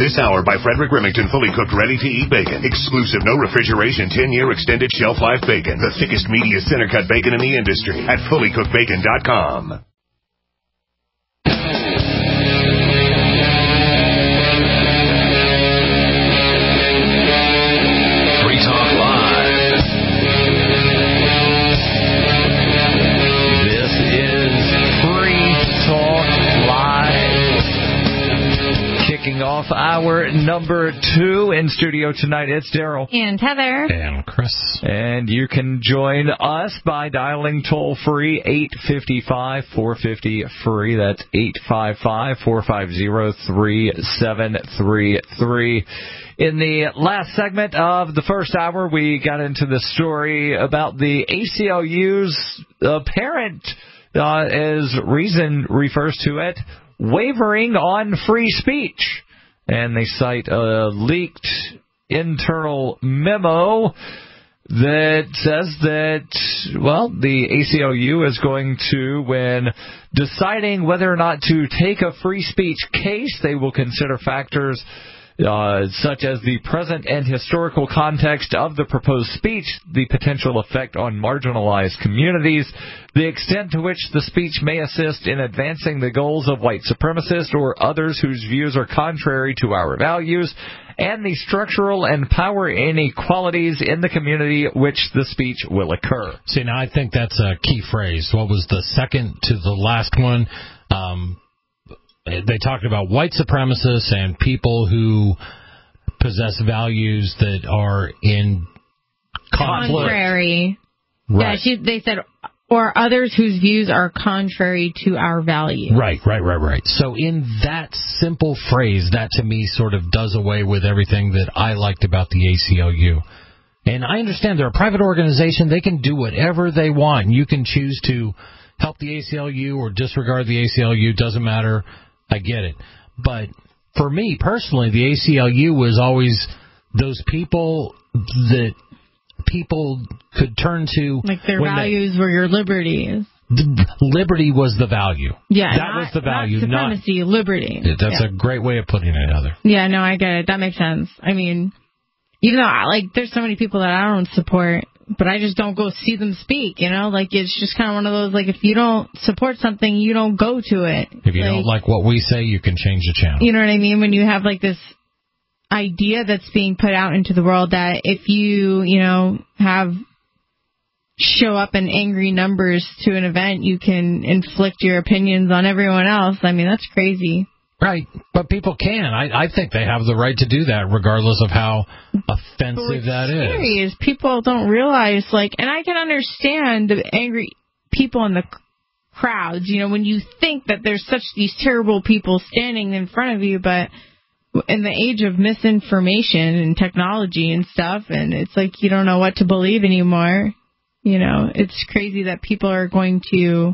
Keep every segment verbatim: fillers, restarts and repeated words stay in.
This hour by Frederick Remington, fully cooked, ready-to-eat bacon. Exclusive, no refrigeration, ten-year extended shelf life bacon. The thickest, meatiest, center-cut bacon in the industry at fully cooked bacon dot com. Free Talk Live. This is Free Talk Live. Kicking off our number two in studio tonight, it's Daryl. And Heather. And Chris. And you can join us by dialing toll-free eight five five, four five zero, free. That's eight five five, four five zero, three seven three three. In the last segment of the first hour, we got into the story about the A C L U's apparent, uh, as Reason refers to it, wavering on free speech. And they cite a leaked internal memo that says that, well, the A C L U is going to, when deciding whether or not to take a free speech case, they will consider factors Uh, such as the present and historical context of the proposed speech, the potential effect on marginalized communities, the extent to which the speech may assist in advancing the goals of white supremacists or others whose views are contrary to our values, and the structural and power inequalities in the community which the speech will occur. See, now I think that's a key phrase. What was the second to the last one? Um They talked about white supremacists and people who possess values that are in conflict. Contrary. Right. Yeah, she, they said, or others whose views are contrary to our values. Right, right, right, right. So in that simple phrase, that to me sort of does away with everything that I liked about the A C L U. And I understand they're a private organization. They can do whatever they want. You can choose to help the A C L U or disregard the A C L U. Doesn't matter. I get it. But for me personally, the A C L U was always those people that people could turn to. Like their when values they, were your liberties. Liberty was the value. Yeah, that not, was the value. Not supremacy, not, liberty. That's yeah. a great way of putting it, Heather. Yeah, no, I get it. That makes sense. I mean, even though, I, like, there's so many people that I don't support, but I just don't go see them speak, you know? Like, it's just kind of one of those, like, if you don't support something, you don't go to it. If you like, don't like what we say, you can change the channel. You know what I mean? When you have, like, this idea that's being put out into the world that if you, you know, have show up in angry numbers to an event, you can inflict your opinions on everyone else. I mean, that's crazy. Right, but people can. I, I think they have the right to do that, regardless of how offensive that is. is. People don't realize, like, and I can understand the angry people in the crowds, you know, when you think that there's such these terrible people standing in front of you, but in the age of misinformation and technology and stuff, and it's like you don't know what to believe anymore. You know, it's crazy that people are going to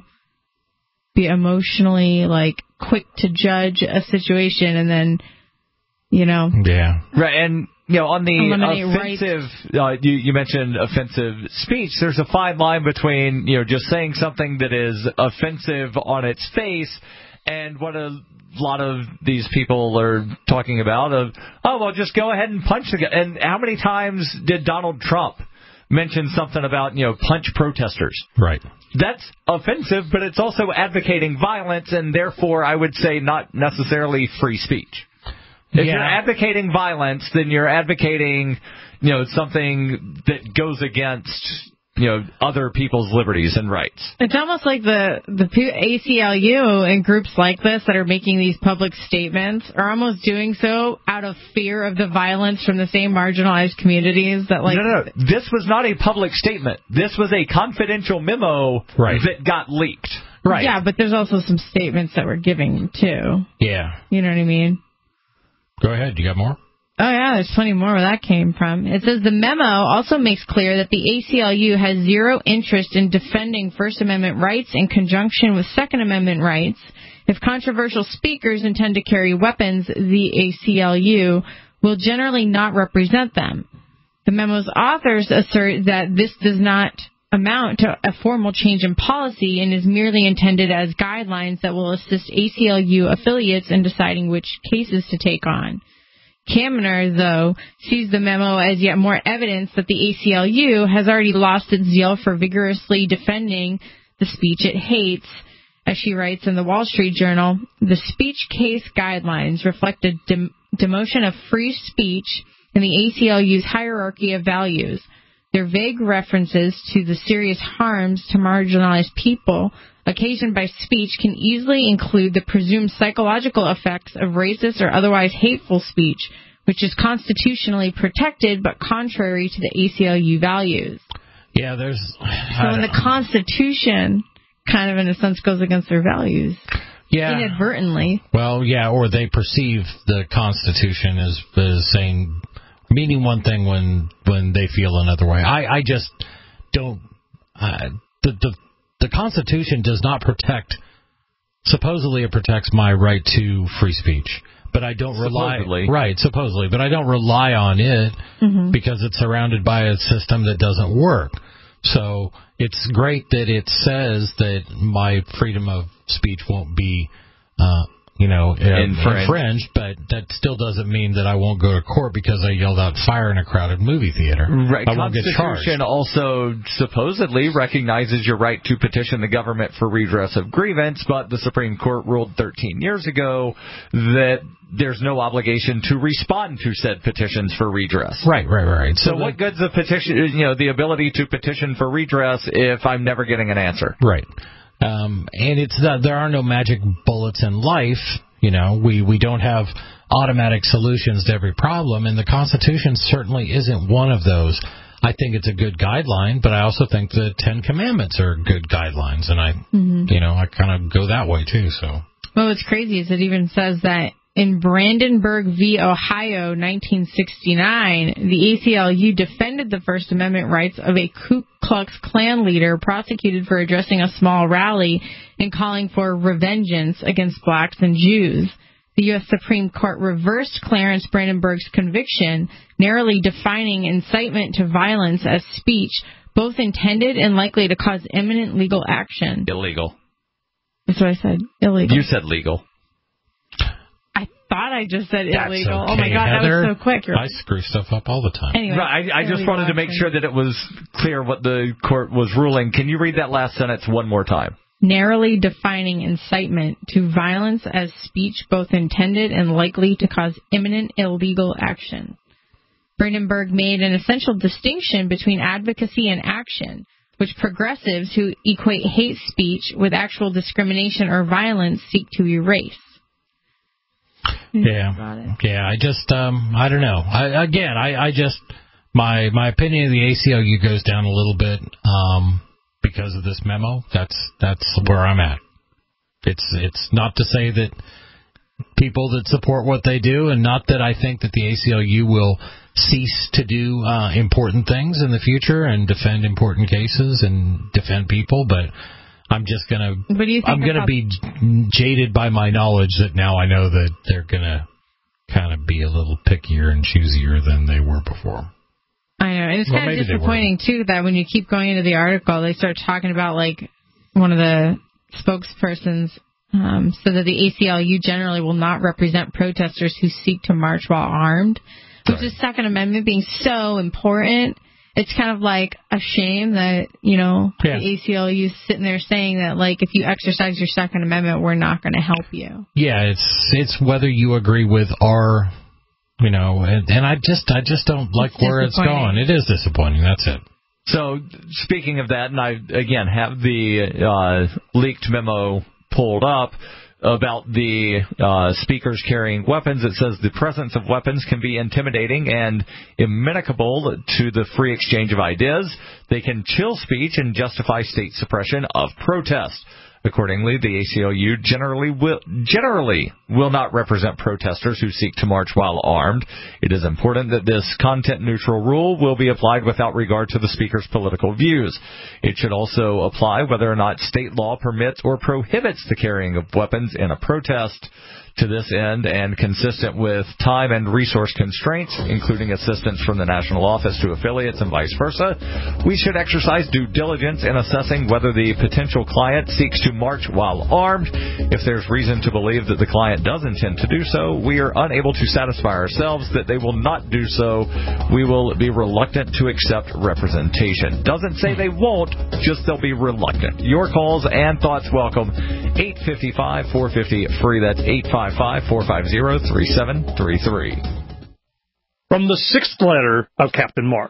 be emotionally, like, quick to judge a situation and then, you know. Yeah. Right, and, you know, on the Eliminate offensive, uh, you, you mentioned offensive speech, there's a fine line between, you know, just saying something that is offensive on its face and what a lot of these people are talking about of, oh, well, just go ahead and punch the guy. And how many times did Donald Trump mention something about, you know, punch protesters? Right. That's offensive, but it's also advocating violence, and therefore I would say not necessarily free speech. If yeah. you're advocating violence, then you're advocating, you know, something that goes against, you know, other people's liberties and rights. It's almost like the the A C L U and groups like this that are making these public statements are almost doing so out of fear of the violence from the same marginalized communities that, like... No, no, no. This was not a public statement. This was a confidential memo right. that got leaked. Right. Yeah, but there's also some statements that we're giving, too. Yeah. You know what I mean? Go ahead. You got more? Oh, yeah, there's plenty more where that came from. It says the memo also makes clear that the A C L U has zero interest in defending First Amendment rights in conjunction with Second Amendment rights. If controversial speakers intend to carry weapons, the A C L U will generally not represent them. The memo's authors assert that this does not amount to a formal change in policy and is merely intended as guidelines that will assist A C L U affiliates in deciding which cases to take on. Kaminer, though, sees the memo as yet more evidence that the A C L U has already lost its zeal for vigorously defending the speech it hates. As she writes in the Wall Street Journal, the speech case guidelines reflect a dem- demotion of free speech in the A C L U's hierarchy of values. Their vague references to the serious harms to marginalized people occasioned by speech can easily include the presumed psychological effects of racist or otherwise hateful speech, which is constitutionally protected but contrary to the A C L U values. Yeah, there's... So when the Constitution kind of, in a sense, goes against their values. Yeah. Inadvertently. Well, yeah, or they perceive the Constitution as, as saying, meaning one thing when when they feel another way. I, I just don't... Uh, the, the the Constitution does not protect... Supposedly it protects my right to free speech. But I don't rely... Supposedly. Right, supposedly. But I don't rely on it Mm-hmm. because it's surrounded by a system that doesn't work. So it's great that it says that my freedom of speech won't be, uh, you know, Infringed. infringed, but that still doesn't mean that I won't go to court because I yelled out fire in a crowded movie theater. Right. I won't get charged. Constitution also supposedly recognizes your right to petition the government for redress of grievance, but the Supreme Court ruled thirteen years ago that there's no obligation to respond to said petitions for redress. Right, right, right. So, So what good's the petition? You know, the ability to petition for redress if I'm never getting an answer? Right. Um, and it's that there are no magic bullets in life. You know, we, we don't have automatic solutions to every problem, and the Constitution certainly isn't one of those. I think it's a good guideline, but I also think the Ten Commandments are good guidelines, and I, mm-hmm. you know, I kind of go that way too. So, well, what's crazy is it even says that in Brandenburg v. Ohio, nineteen sixty-nine, the A C L U defended the First Amendment rights of a Ku Klux Klan leader prosecuted for addressing a small rally and calling for revengeance against blacks and Jews. The U S Supreme Court reversed Clarence Brandenburg's conviction, narrowly defining incitement to violence as speech, both intended and likely to cause imminent legal action. Illegal. That's what I said. Illegal. You said legal. I thought I just said That's illegal. okay, Oh my God, Heather. that was so quick. You're I screw stuff up all the time. Anyway, Right, I, I just wanted to make sure that it was clear what the court was ruling. Can you read that last sentence one more time? Narrowly defining incitement to violence as speech both intended and likely to cause imminent illegal action. Brandenburg made an essential distinction between advocacy and action, which progressives who equate hate speech with actual discrimination or violence seek to erase. Yeah, yeah. I just, um, I don't know. I, again, I, I just, my my opinion of the A C L U goes down a little bit um, because of this memo. That's that's where I'm at. It's it's not to say that people that support what they do, and not that I think that the A C L U will cease to do uh, important things in the future and defend important cases and defend people, but I'm just gonna. What do you think I'm gonna about- be jaded by my knowledge that now I know that they're gonna kind of be a little pickier and choosier than they were before. I know. And it's Well, kind of maybe they disappointing, too, that when you keep going into the article, they start talking about, like, one of the spokespersons um, said that the A C L U generally will not represent protesters who seek to march while armed, which Right. is Second Amendment being so important. It's kind of like a shame that, you know, Yeah. the A C L U is sitting there saying that, like, if you exercise your Second Amendment, we're not going to help you. Yeah, it's it's whether you agree with our, you know, and, and I just I just don't like It's where it's disappointing. going. It is disappointing. That's it. So, speaking of that, and I, again, have the uh, leaked memo pulled up about the uh, speakers carrying weapons. It says the presence of weapons can be intimidating and inimical to the free exchange of ideas. They can chill speech and justify state suppression of protest. Accordingly, the A C L U generally will, generally will not represent protesters who seek to march while armed. It is important that this content-neutral rule will be applied without regard to the speaker's political views. It should also apply whether or not state law permits or prohibits the carrying of weapons in a protest. To this end, and consistent with time and resource constraints, including assistance from the national office to affiliates and vice versa, we should exercise due diligence in assessing whether the potential client seeks to march while armed. If there's reason to believe that the client does intend to do so, we are unable to satisfy ourselves that they will not do so. We will be reluctant to accept representation. Doesn't say they won't, just they'll be reluctant. Your calls and thoughts welcome. eight five five, four five zero, free. That's eight five five, four five zero, three seven three three. From the sixth letter of Captain Mark.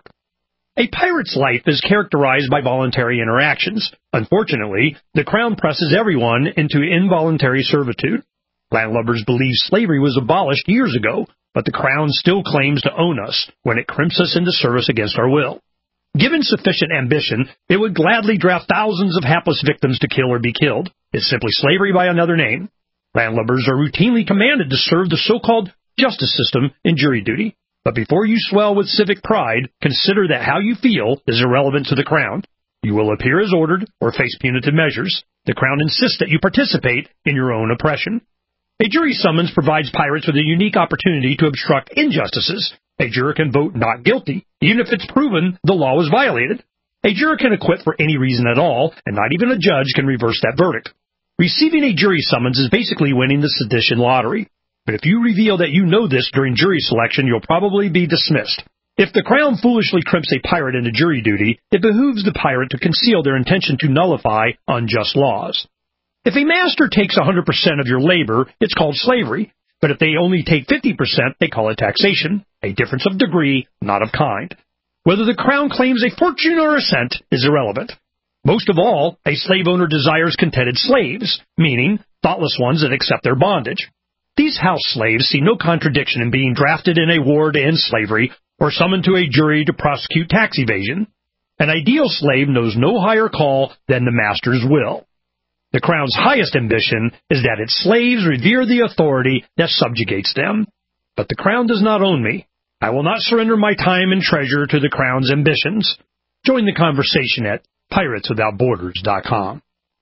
A pirate's life is characterized by voluntary interactions. Unfortunately, the Crown presses everyone into involuntary servitude. Landlubbers believe slavery was abolished years ago, but the Crown still claims to own us when it crimps us into service against our will. Given sufficient ambition, it would gladly draft thousands of hapless victims to kill or be killed. It's simply slavery by another name. Landlubbers are routinely commanded to serve the so-called justice system in jury duty. But before you swell with civic pride, consider that how you feel is irrelevant to the Crown. You will appear as ordered or face punitive measures. The Crown insists that you participate in your own oppression. A jury summons provides pirates with a unique opportunity to obstruct injustices. A juror can vote not guilty, even if it's proven the law was violated. A juror can acquit for any reason at all, and not even a judge can reverse that verdict. Receiving a jury summons is basically winning the sedition lottery. But if you reveal that you know this during jury selection, you'll probably be dismissed. If the Crown foolishly crimps a pirate into jury duty, it behooves the pirate to conceal their intention to nullify unjust laws. If a master takes one hundred percent of your labor, it's called slavery. But if they only take fifty percent, they call it taxation, a difference of degree, not of kind. Whether the Crown claims a fortune or a cent is irrelevant. Most of all, a slave owner desires contented slaves, meaning thoughtless ones that accept their bondage. These house slaves see no contradiction in being drafted in a war to end slavery or summoned to a jury to prosecute tax evasion. An ideal slave knows no higher call than the master's will. The Crown's highest ambition is that its slaves revere the authority that subjugates them. But the Crown does not own me. I will not surrender my time and treasure to the Crown's ambitions. Join the conversation at pirates without borders dot com.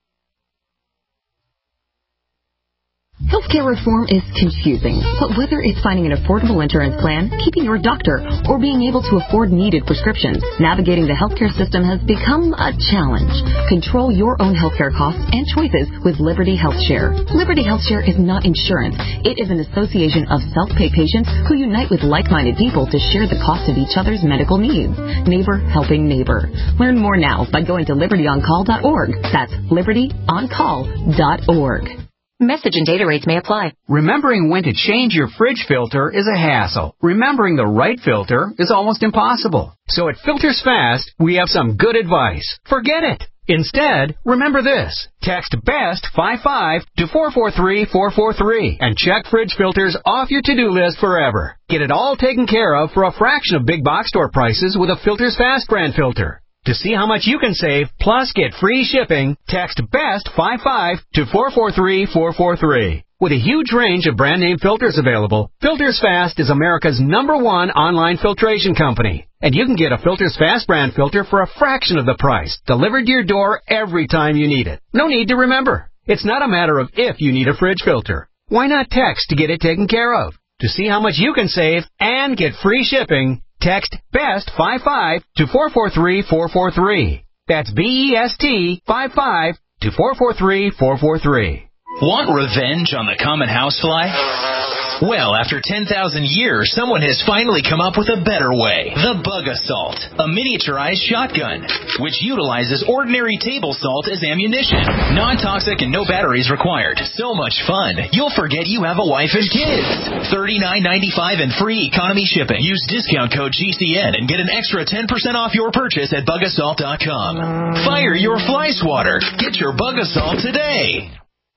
Healthcare reform is confusing, but whether it's finding an affordable insurance plan, keeping your doctor, or being able to afford needed prescriptions, navigating the healthcare system has become a challenge. Control your own healthcare costs and choices with Liberty HealthShare. Liberty HealthShare is not insurance. It is an association of self-pay patients who unite with like-minded people to share the cost of each other's medical needs. Neighbor helping neighbor. Learn more now by going to liberty on call dot org. That's liberty on call dot org. Message and data rates may apply. Remembering when to change your fridge filter is a hassle. Remembering the right filter is almost impossible. So at Filters Fast, we have some good advice. Forget it. Instead, remember this. Text BEST five five to four four three four four three and check fridge filters off your to-do list forever. Get it all taken care of for a fraction of big box store prices with a Filters Fast brand filter. To see how much you can save, plus get free shipping, text BEST five five to four four three four four three. With a huge range of brand name filters available, Filters Fast is America's number one online filtration company. And you can get a Filters Fast brand filter for a fraction of the price, delivered to your door every time you need it. No need to remember. It's not a matter of if you need a fridge filter. Why not text to get it taken care of? To see how much you can save and get free shipping, text BEST five five to four four three four four three. That's B E S T five five to four four three four four three. Want revenge on the common housefly? Well, after ten thousand years, someone has finally come up with a better way. The Bug Assault, a miniaturized shotgun, which utilizes ordinary table salt as ammunition. Non-toxic and no batteries required. So much fun, you'll forget you have a wife and kids. thirty-nine ninety-five and free economy shipping. Use discount code G C N and get an extra ten percent off your purchase at bug assault dot com. Fire your fly swatter. Get your Bug Assault today.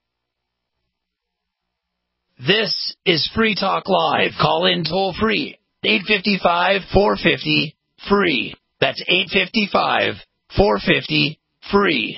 This is Free Talk Live. Call in toll free. eight five five, four five zero, free. That's eight five five, four five zero, free.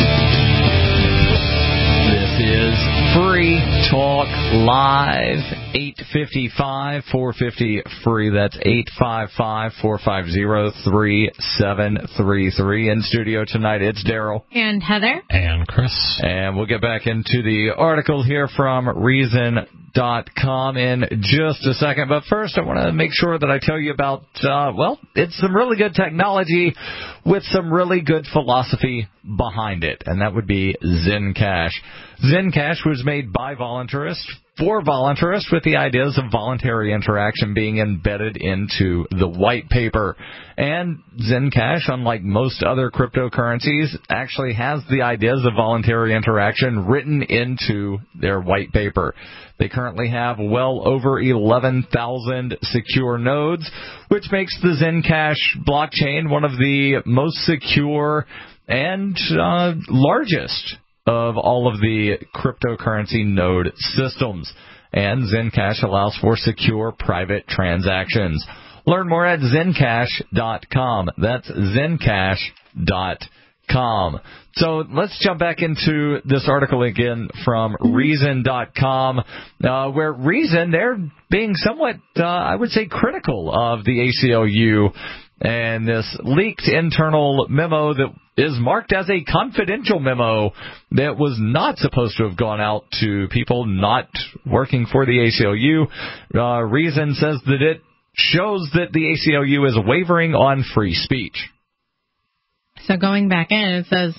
This is Free Talk Live. eight five five, four five zero, free. That's eight five five, four five zero, three seven three three. In studio tonight, it's Daryl. And Heather. And Chris. And we'll get back into the article here from Reason dot com in just a second. But first, I want to make sure that I tell you about, uh, well, it's some really good technology with some really good philosophy behind it, and that would be Zencash. Zencash was made by voluntarists for voluntarists with the ideas of voluntary interaction being embedded into the white paper. And Zencash, unlike most other cryptocurrencies, actually has the ideas of voluntary interaction written into their white paper. They currently have well over eleven thousand secure nodes, which makes the Zencash blockchain one of the most secure and uh, largest of all of the cryptocurrency node systems. And Zencash allows for secure private transactions. Learn more at Zencash dot com. That's Zencash dot com. So let's jump back into this article again from Reason dot com, uh, where Reason, they're being somewhat, uh, I would say, critical of the A C L U and this leaked internal memo that is marked as a confidential memo that was not supposed to have gone out to people not working for the A C L U. Uh, Reason says that it shows that the A C L U is wavering on free speech. So going back in, it says,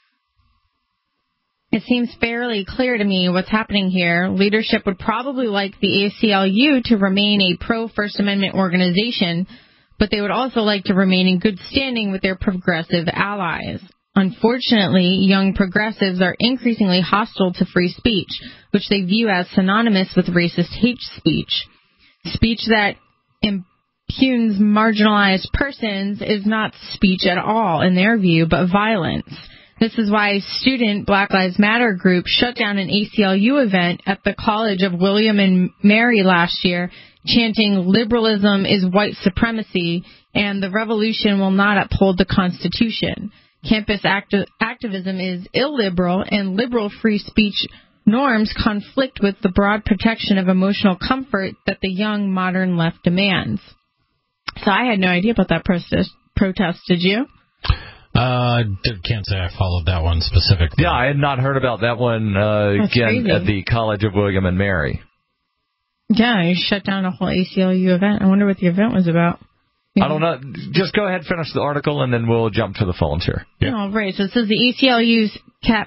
it seems fairly clear to me what's happening here. Leadership would probably like the A C L U to remain a pro-First Amendment organization, but they would also like to remain in good standing with their progressive allies. Unfortunately, young progressives are increasingly hostile to free speech, which they view as synonymous with racist hate speech. Speech that impugns marginalized persons is not speech at all, in their view, but violence. This is why student Black Lives Matter group shut down an A C L U event at the College of William and Mary last year, chanting liberalism is white supremacy and the revolution will not uphold the Constitution. Campus acti- activism is illiberal, and liberal free speech norms conflict with the broad protection of emotional comfort that the young modern left demands. So I had no idea about that protest. Protest, did you? Uh, can't say I followed that one specifically. Yeah, I had not heard about that one uh, again crazy. at the College of William and Mary. Yeah, you shut down a whole A C L U event. I wonder what the event was about. I don't know. Just go ahead and finish the article, and then we'll jump to the phones here. Yeah. All right. So it says the A C L U's cap-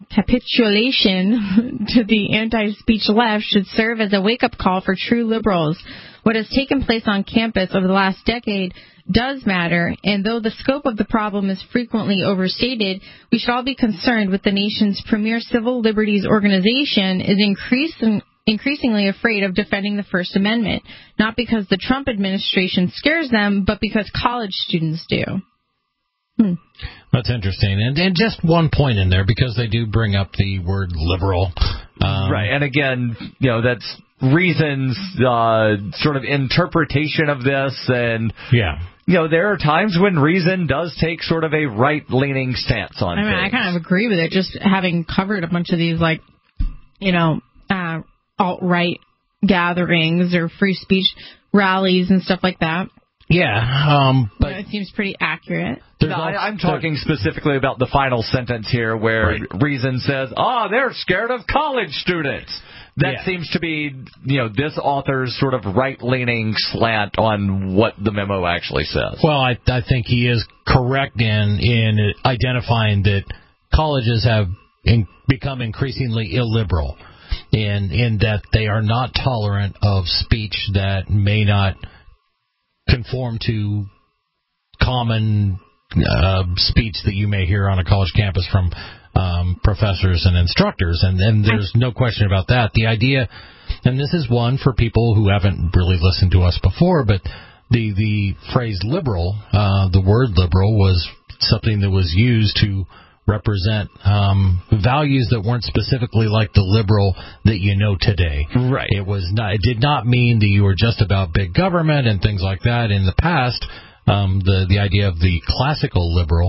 capitulation to the anti-speech left should serve as a wake-up call for true liberals. What has taken place on campus over the last decade does matter, and though the scope of the problem is frequently overstated, we should all be concerned with the nation's premier civil liberties organization is increasing increasingly afraid of defending the First Amendment, not because the Trump administration scares them, but because college students do. Hmm. That's interesting. And, and just one point in there, because they do bring up the word liberal. Um, right. And again, you know, that's Reason's uh, sort of interpretation of this. And, yeah. you know, there are times when Reason does take sort of a right-leaning stance on I mean, things. I kind of agree with it, just having covered a bunch of these, like, you know, uh, alt-right gatherings or free speech rallies and stuff like that. Yeah, um, but you know, it seems pretty accurate. No, I, I'm talking specifically about the final sentence here where right. Reason says, oh, they're scared of college students. That yeah. seems to be, you know, this author's sort of right-leaning slant on what the memo actually says. Well, I, I think he is correct in, in identifying that colleges have in, become increasingly illiberal in, in that they are not tolerant of speech that may not conform to common uh, speech that you may hear on a college campus from um, professors and instructors, and, and there's no question about that. The idea, and this is one for people who haven't really listened to us before, but the the phrase liberal, uh, the word liberal, was something that was used to represent um, values that weren't specifically like the liberal that you know today. Right. It was not. It did not mean that you were just about big government and things like that. In the past, um, the the idea of the classical liberal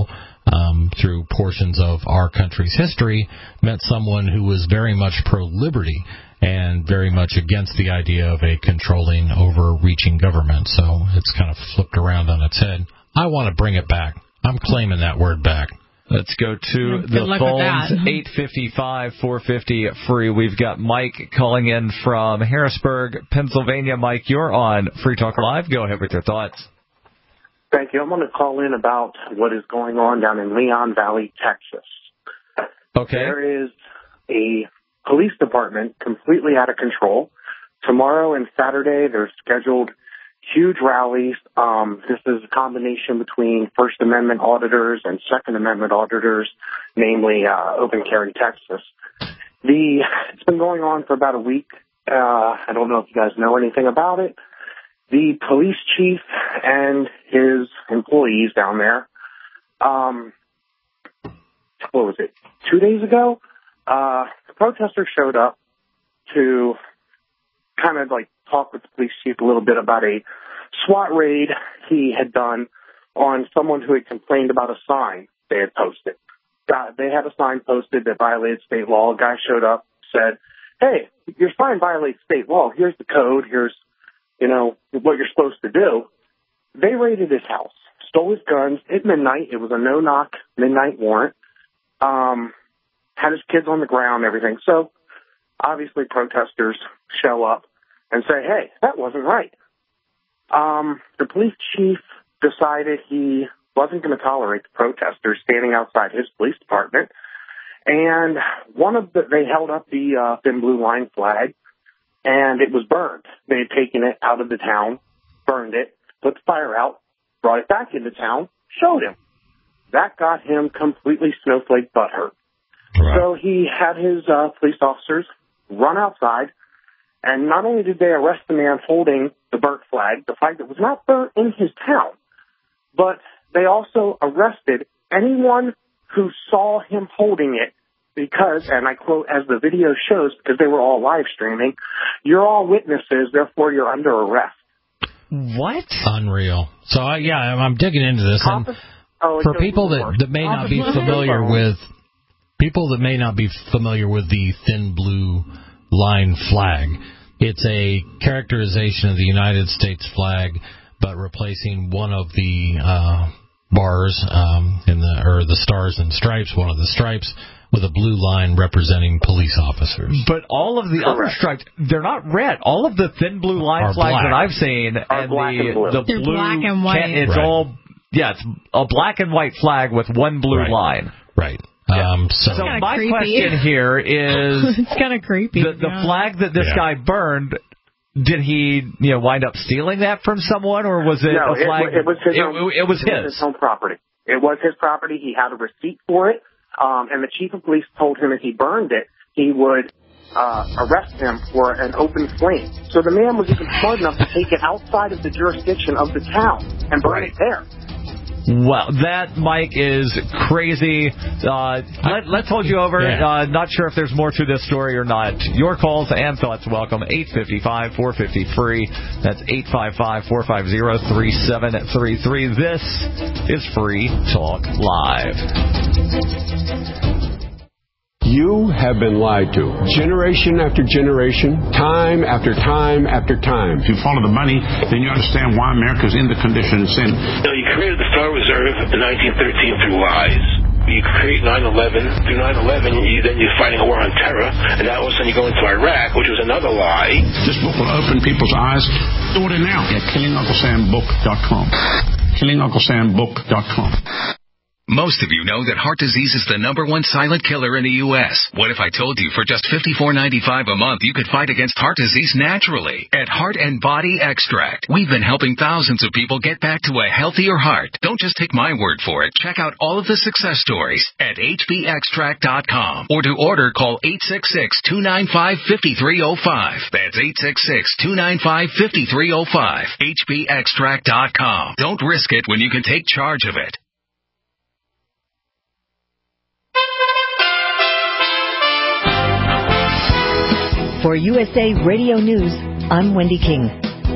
um, through portions of our country's history, met someone who was very much pro-liberty and very much against the idea of a controlling, overreaching government. So it's kind of flipped around on its head. I want to bring it back. I'm claiming that word back. Let's go to Good the luck phones, with that. eight five five, four five zero, free. We've got Mike calling in from Harrisburg, Pennsylvania. Mike, you're on Free Talk Live. Go ahead with your thoughts. Thank you. I'm going to call in about what is going on down in Leon Valley, Texas. Okay. There is a police department completely out of control. Tomorrow and Saturday, they're scheduled huge rallies. Um, this is a combination between First Amendment auditors and Second Amendment auditors, namely uh, Open Carry, Texas. The It's been going on for about a week. Uh, I don't know if you guys know anything about it. The police chief and his employees down there, um, what was it, two days ago, uh, the protesters showed up to kind of like talk with the police chief a little bit about a SWAT raid he had done on someone who had complained about a sign they had posted. Uh, they had a sign posted that violated state law. A guy showed up, said, hey, your sign violates state law. Here's the code. Here's, you know, what you're supposed to do. They raided his house, stole his guns at midnight. It was a no-knock midnight warrant. Um, had his kids on the ground, everything. So obviously protesters show up and say, hey, that wasn't right. Um, the police chief decided he wasn't going to tolerate the protesters standing outside his police department. And one of the, they held up the uh, thin blue line flag, and it was burned. They had taken it out of the town, burned it, put the fire out, brought it back into town, showed him. That got him completely snowflake butthurt. Right. So he had his uh, police officers run outside, and not only did they arrest the man holding the burnt flag, the flag that was not burnt in his town, but they also arrested anyone who saw him holding it because, and I quote, as the video shows, because they were all live streaming, you're all witnesses, therefore you're under arrest. What? Unreal. So, uh, yeah, I'm, I'm digging into this. And oh, for people that, that may not be familiar with, people that may not be familiar with the thin blue line flag, it's a characterization of the United States flag, but replacing one of the uh, bars um, in the or the stars and stripes, one of the stripes, with a blue line representing police officers. But all of the Correct. Other stripes, they're not red. All of the thin blue line Are flags black. that I've seen, Are and black the and blue. the They're blue, black and white. It's right. all yeah, it's a black and white flag with one blue right. line. Right. Yeah. Um, so so my creepy. question here is it's kind of creepy. The, the yeah. flag that this yeah. guy burned. Did he, you know, wind up stealing that from someone, or was it no, a flag? It, it was his. It, own, it was it his. was his own property. It was his property. He had a receipt for it, um, and the chief of police told him if he burned it, he would uh, arrest him for an open flame. So the man was even smart enough to take it outside of the jurisdiction of the town and burn right. it there. Well, that, Mike, is crazy. Uh, let, let's hold you over. Yeah. Uh, not sure if there's more to this story or not. Your calls and thoughts welcome. eight five five, four five zero, free. That's eight five five, four five zero, three seven three three. This is Free Talk Live. You have been lied to. Generation after generation, time after time after time. If you follow the money, then you understand why America's in the condition it's in. You know, you created the Federal Reserve in nineteen thirteen through lies. You create nine eleven. Through nine eleven, you, then you're fighting a war on terror, and now all of a sudden you go into Iraq, which was another lie. This book will open people's eyes. Order now at killing uncle sam book dot com. killing uncle sam book dot com. Most of you know that heart disease is the number one silent killer in the U S What if I told you for just fifty-four ninety-five a month you could fight against heart disease naturally? At Heart and Body Extract, we've been helping thousands of people get back to a healthier heart. Don't just take my word for it. Check out all of the success stories at h b extract dot com. Or to order, call eight six six, two nine five, five three zero five. That's eight six six, two nine five, five three zero five. h b extract dot com. Don't risk it when you can take charge of it. For U S A Radio News, I'm Wendy King.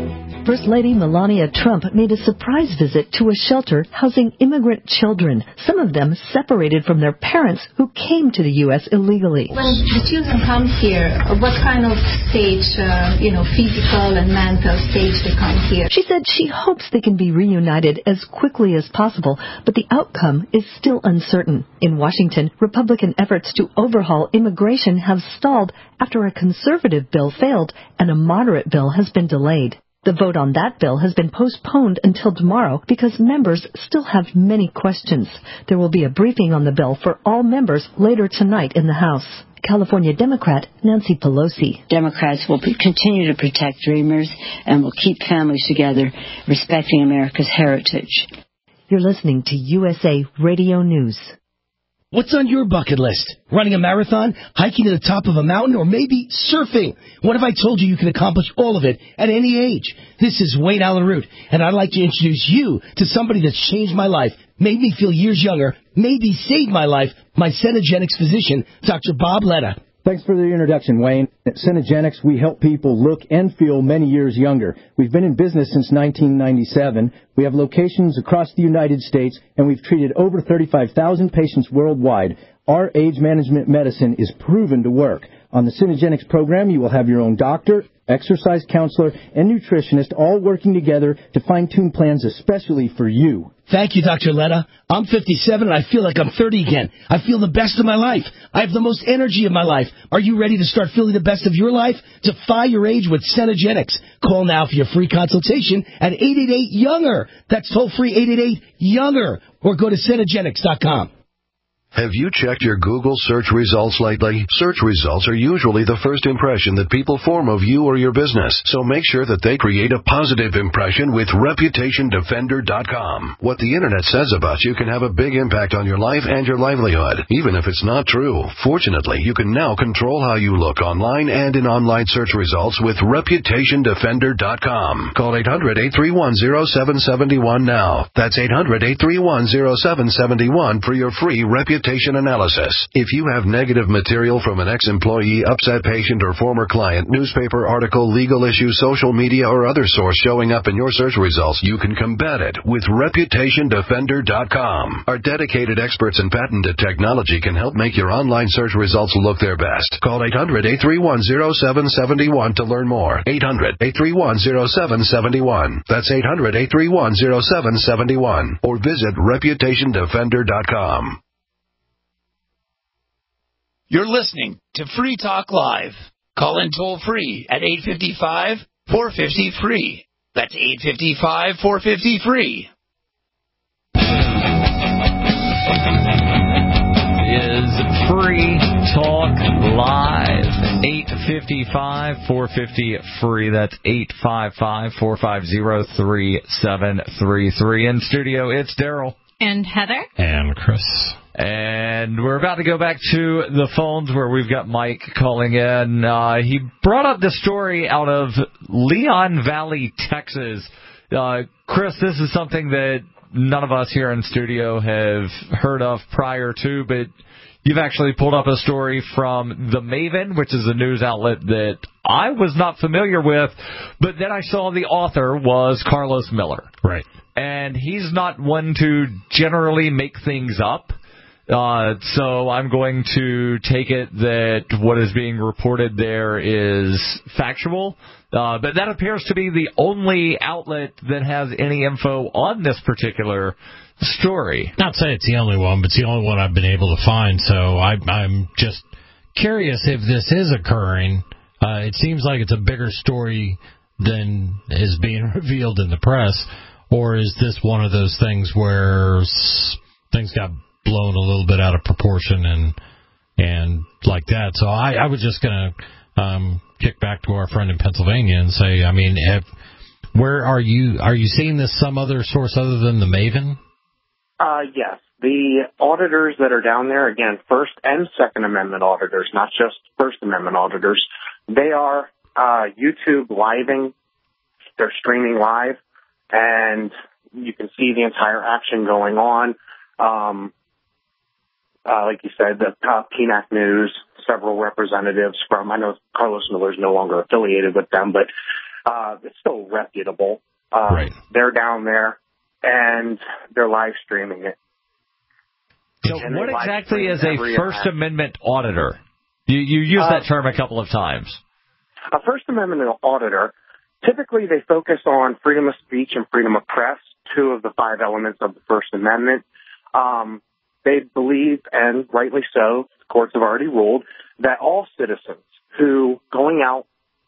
First Lady Melania Trump made a surprise visit to a shelter housing immigrant children, some of them separated from their parents who came to the U S illegally. When the children come here, what kind of stage, uh, you know, physical and mental stage they come here? She said she hopes they can be reunited as quickly as possible, but the outcome is still uncertain. In Washington, Republican efforts to overhaul immigration have stalled after a conservative bill failed and a moderate bill has been delayed. The vote on that bill has been postponed until tomorrow because members still have many questions. There will be a briefing on the bill for all members later tonight in the House. California Democrat Nancy Pelosi. Democrats will continue to protect Dreamers and will keep families together, respecting America's heritage. You're listening to U S A Radio News. What's on your bucket list? Running a marathon, hiking to the top of a mountain, or maybe surfing? What if I told you you can accomplish all of it at any age? This is Wayne Allen Root, and I'd like to introduce you to somebody that's changed my life, made me feel years younger, maybe saved my life, my Cenegenics physician, Doctor Bob Letta. Thanks for the introduction, Wayne. At Cenegenics, we help people look and feel many years younger. We've been in business since nineteen ninety-seven. We have locations across the United States, and we've treated over thirty-five thousand patients worldwide. Our age management medicine is proven to work. On the Cenegenics program, you will have your own doctor, exercise counselor, and nutritionist all working together to fine-tune plans especially for you. Thank you, Doctor Letta. I'm fifty-seven and I feel like I'm thirty again. I feel the best of my life. I have the most energy of my life. Are you ready to start feeling the best of your life? Defy your age with Cenegenics. Call now for your free consultation at eight eight eight, younger. That's toll-free eight eight eight, younger. Or go to Cenegenics dot com. Have you checked your Google search results lately? Search results are usually the first impression that people form of you or your business, so make sure that they create a positive impression with Reputation Defender dot com. What the Internet says about you can have a big impact on your life and your livelihood, even if it's not true. Fortunately, you can now control how you look online and in online search results with Reputation Defender dot com. Call eight hundred, eight three one, zero seven seven one now. That's eight hundred, eight three one, zero seven seven one for your free Reputation analysis. If you have negative material from an ex-employee, upset patient, or former client, newspaper article, legal issue, social media, or other source showing up in your search results, you can combat it with Reputation Defender dot com. Our dedicated experts in patented technology can help make your online search results look their best. Call eight hundred, eight three one, zero seven seven one to learn more. eight hundred, eight three one, zero seven seven one. That's eight hundred, eight three one, zero seven seven one. Or visit Reputation Defender dot com. You're listening to Free Talk Live. Call in toll free at eight five five, four five zero, free. That's eight five five, four five zero, free. Is Free Talk Live. eight five five, four five zero, free. That's eight five five, four five zero, three seven three three. In studio, it's Daryl. And Heather. And Chris. And we're about to go back to the phones where we've got Mike calling in. Uh, he brought up the story out of Leon Valley, Texas. Uh, Chris, this is something that none of us here in studio have heard of prior to, but you've actually pulled up a story from The Maven, which is a news outlet that I was not familiar with, but then I saw the author was Carlos Miller. Right. And he's not one to generally make things up. Uh, so I'm going to take it that what is being reported there is factual. Uh, but that appears to be the only outlet that has any info on this particular story. Not say it's the only one, but it's the only one I've been able to find. So I, I'm just curious if this is occurring. Uh, it seems like it's a bigger story than is being revealed in the press. Or is this one of those things where things got blown a little bit out of proportion and and like that? So I, I was just going to um, kick back to our friend in Pennsylvania and say, I mean, have, where are you? Are you seeing this some other source other than the Maven? Uh, yes. The auditors that are down there, again, First and Second Amendment auditors, not just First Amendment auditors, they are uh, YouTube living. They're streaming live, and you can see the entire action going on. Um, uh, like you said, the uh, P N A C News, several representatives from, I know Carlos Miller is no longer affiliated with them, but uh, it's still reputable. Uh, right. They're down there, and they're live streaming it. So And what they live exactly stream is a every First event. Amendment auditor? You, you use Uh, that term a couple of times. A First Amendment auditor, typically they focus on freedom of speech and freedom of press, two of the five elements of the First Amendment. Um, they believe, and rightly so, the courts have already ruled, that all citizens who going out,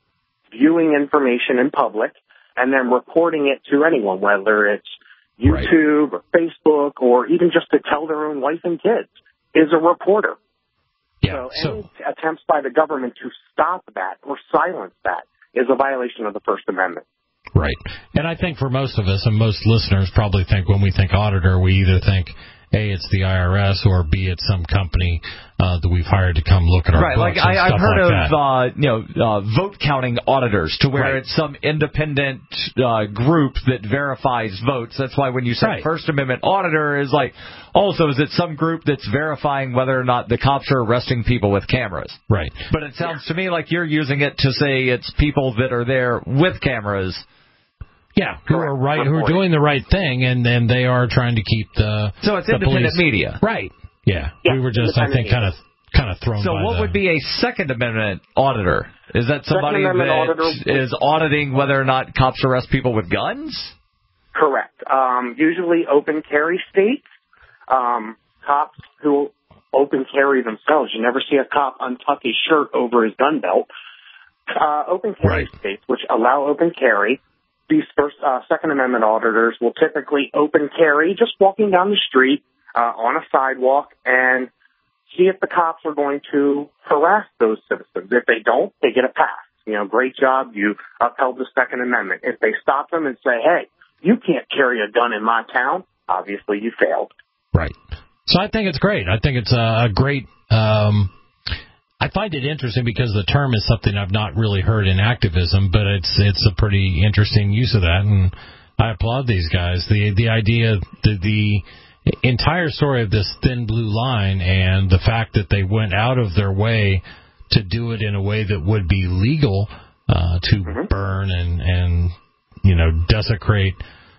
viewing information in public, and then reporting it to anyone, whether it's YouTube or Facebook or even just to tell their own wife and kids, is a reporter. Yeah, so any attempts by the government to stop that or silence that is a violation of the First Amendment. Right. And I think for most of us, and most listeners probably think when we think auditor, we either think, A, it's the I R S, or B, it's some company uh, that we've hired to come look at our Right, books like I, and I've stuff heard like of that. uh, you know uh, vote counting auditors, to where Right. it's some independent uh, group that verifies votes. That's why when you say Right. First Amendment auditor, is like also is it some group that's verifying whether or not the cops are arresting people with cameras? Right. But it sounds to me like you're using it to say it's people that are there with cameras. Yeah, who are right, who are doing the right thing, and then they are trying to keep the So it's the independent police. media. Right. Yeah. Yeah, we were just, I think, kind of kind of thrown. So by what the, would be a Second Amendment auditor? Is that somebody Second Amendment that auditor- is auditing whether or not cops arrest people with guns? Correct. Um, usually open carry states, um, cops who open carry themselves. You never see a cop untuck his shirt over his gun belt. Uh, open carry states, which allow open carry, these first, uh, Second Amendment auditors will typically open carry just walking down the street, uh, on a sidewalk and see if the cops are going to harass those citizens. If they don't, they get a pass. You know, great job. You upheld the Second Amendment. If they stop them and say, hey, you can't carry a gun in my town, obviously you failed. Right. So I think it's great. I think it's a, a great. Um, I find it interesting because the term is something I've not really heard in activism, but it's it's a pretty interesting use of that, and I applaud these guys. The the idea, the the entire story of this thin blue line, and the fact that they went out of their way to do it in a way that would be legal uh, to mm-hmm. burn and and you know desecrate.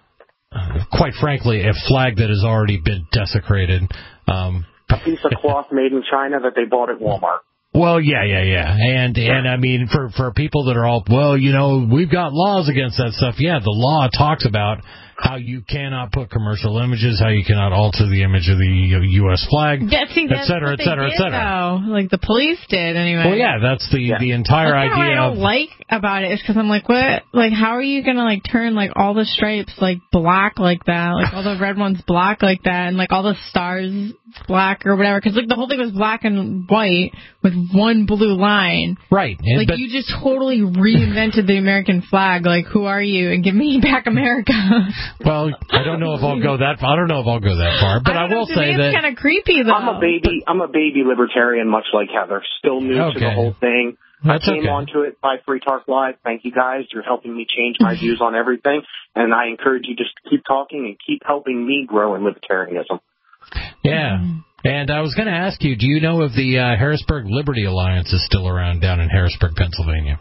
Uh, quite frankly, a flag that has already been desecrated. Um, a piece of cloth made in China that they bought at Walmart. Well, yeah, yeah, yeah. And, yeah. and I mean, for, for people that are all, well, you know, we've got laws against that stuff. Yeah, the law talks about how you cannot put commercial images, how you cannot alter the image of the U S flag, yeah, see, et cetera, et cetera, et cetera. Though. Like the police did, anyway. Well, yeah, that's the, yeah. the entire that's idea. What I don't of, like about it is because I'm like, what? Like, how are you gonna like turn like all the stripes like black like that, like all the red ones black like that, and like all the stars black or whatever? Because like the whole thing was black and white with one blue line. Right. And, like but, you just totally reinvented the American flag. Like, who are you? And give me back America. Well, I don't know if I'll go that far. I don't know if I'll go that far, but I, I will know, say that it's kind of creepy though. I'm a baby. I'm a baby libertarian, much like Heather. Still new okay. to the whole thing. That's I came okay. onto it by Free Talk Live. Thank you guys. You're helping me change my views on everything, and I encourage you just to keep talking and keep helping me grow in libertarianism. Yeah. And I was going to ask you, do you know if the uh, Harrisburg Liberty Alliance is still around down in Harrisburg, Pennsylvania?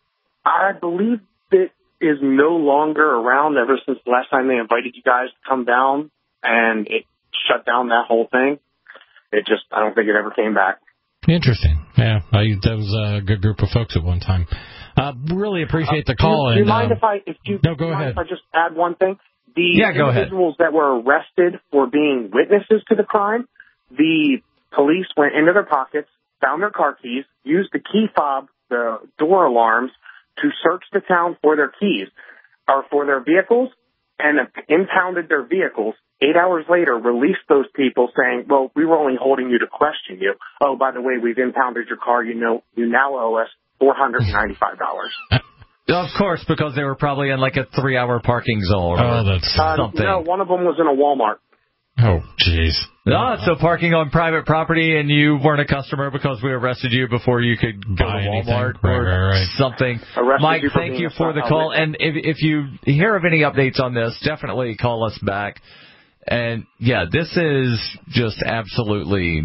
I believe it is no longer around ever since the last time they invited you guys to come down, and it shut down that whole thing. It just, I don't think it ever came back. Interesting. Yeah, I, that was a good group of folks at one time. Uh, really appreciate the call. Uh, do you, and, do you mind um, if I, if you, no, go mind ahead. if I just add one thing? The yeah, go individuals ahead. that were arrested for being witnesses to the crime, the police went into their pockets, found their car keys, used the key fob, the door alarms, to search the town for their keys, or for their vehicles, and impounded their vehicles. Eight hours later, released those people saying, well, we were only holding you to question you. Oh, by the way, we've impounded your car. You know, you now owe us four hundred ninety-five dollars. Of course, because they were probably in like a three-hour parking zone or oh, that's something. Uh, no, one of them was in a Walmart. Oh, jeez. Ah, so parking on private property and you weren't a customer because we arrested you before you could go Buy to Walmart anything. or right, right, right. something. Arrested Mike, you for thank being you a for the call. outlet. And if, if you hear of any updates on this, definitely call us back. And, yeah, this is just absolutely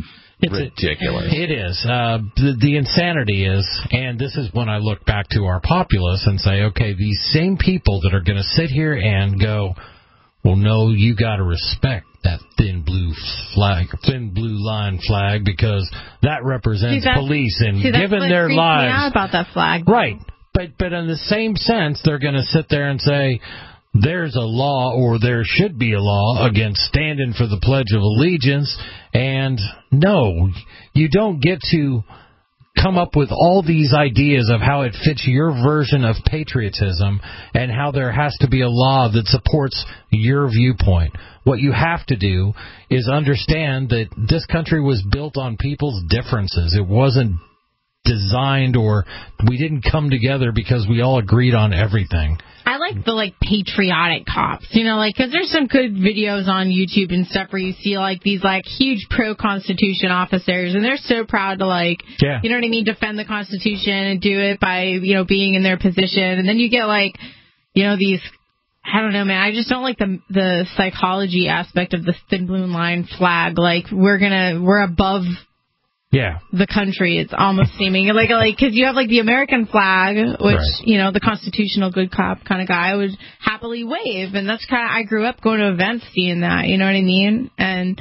It's ridiculous. A, it is. Uh, the, the insanity is, and this is when I look back to our populace and say, okay, these same people that are going to sit here and go, well, no, you got to respect that thin blue flag, thin blue line flag, because that represents see, police and see, giving their me lives. out about that flag, right? But but in the same sense, they're going to sit there and say, there's a law, or there should be a law, against standing for the Pledge of Allegiance. And no, you don't get to come up with all these ideas of how it fits your version of patriotism and how there has to be a law that supports your viewpoint. What you have to do is understand that this country was built on people's differences. It wasn't designed, or we didn't come together because we all agreed on everything. I like the, like, patriotic cops, you know, like, because there's some good videos on YouTube and stuff where you see, like, these, like, huge pro-Constitution officers, and they're so proud to, like, yeah. you know what I mean, defend the Constitution and do it by, you know, being in their position. And then you get, like, you know, these, I don't know, man, I just don't like the the psychology aspect of the thin blue line flag. Like, we're gonna, we're above Yeah, the country. It's almost seeming like like because you have like the American flag, which right. you know, the constitutional good cop kind of guy would happily wave, and that's kind of, I grew up going to events seeing that. You know what I mean? And